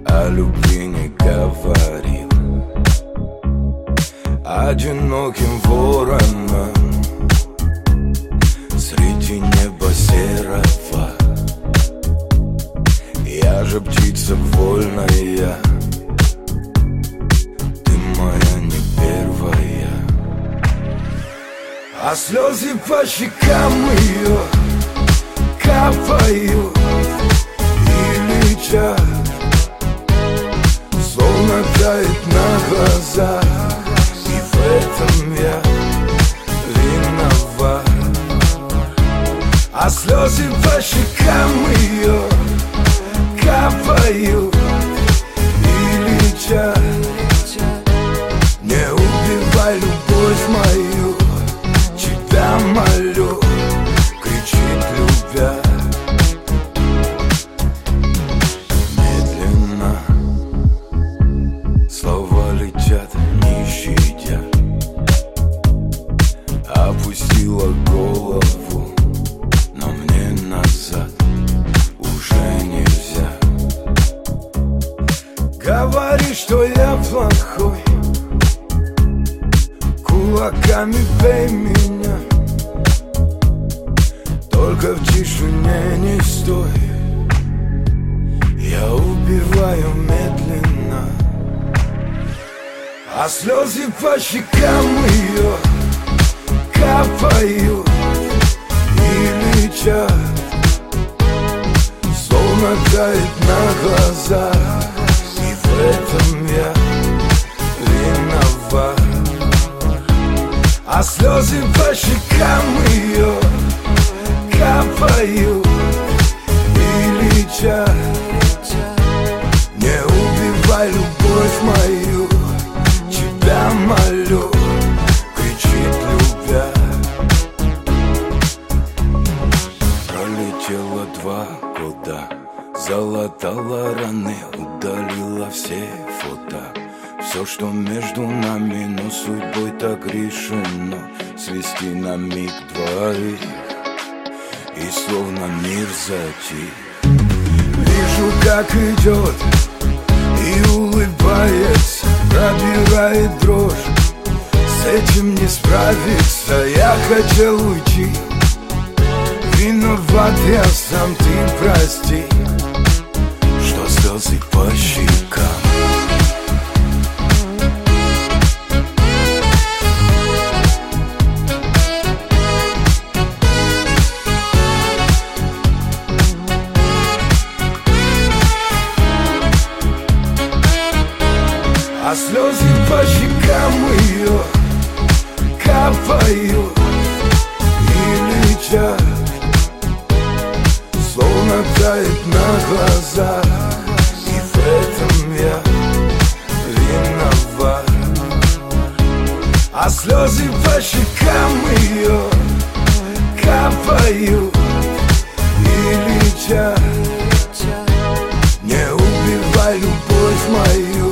о любви не говорил. Одиноким вороном среди неба серого. Я же птица вольная, ты моя не первая. А слезы по щекам ее капают и летят, словно тает на глазах. И в этом я виноват. А слезы по щекам ее капают и летят. Не убивай любовь мою, тебя молю, кричит любя. Медленно слова летят, не щадя. Опустила голову, но мне назад уже нельзя. Говори, что я плохой, кулаками бей меня, только в тишине не стой. Я убиваю медленно. А слезы по щекам ее капают и летят, словно тает на глазах. И в этом я виноват. А слезы по щекам ее капают и летят. Не убивай любовь мою, тебя молю, кричит любя. Пролетело 2 года, залатала раны, удалила все фото. Все, что между нами, но судьбой так решено свести на миг двоих. И словно мир затих, вижу, как идет и улыбается, пробирает дрожь. С этим не справиться, я хотел уйти. Виноват я сам, ты прости, что слезы по щекам. А слезы по щекам ее капают и летят, словно тает на глазах. И в этом я виноват. А слезы по щекам ее капают и летят. Не убивай любовь мою,